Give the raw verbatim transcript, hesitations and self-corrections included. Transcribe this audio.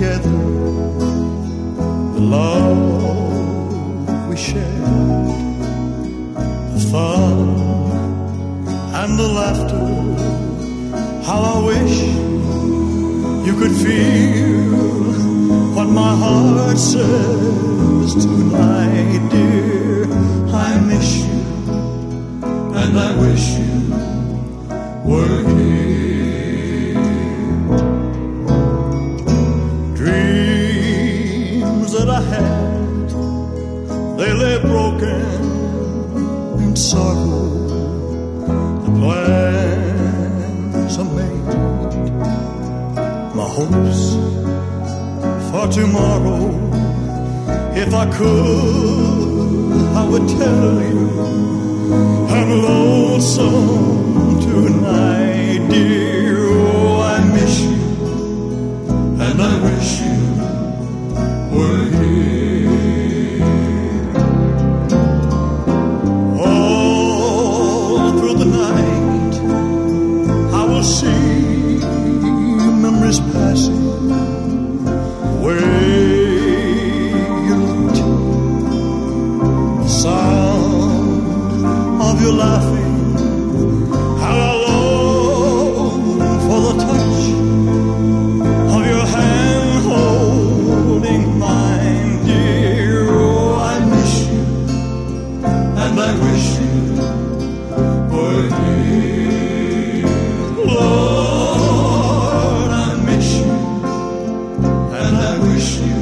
together, the love we shared, the fun and the laughter. How I wish you could feel what my heart says tonight, dear. I miss you and I wish you were here. Dreams that I had, they lay broken in sorrow. The plans I made, my hopes for tomorrow. If I could, I would tell you I'm lonesome tonight, dear. Oh, I miss you and I wish you were here. All through the night I will see memories passing where you looked, the sound of your laughing. How I long for the touch of your hand holding mine, dear. Oh, I miss you and I wish you were here. Lord, I miss you and I wish you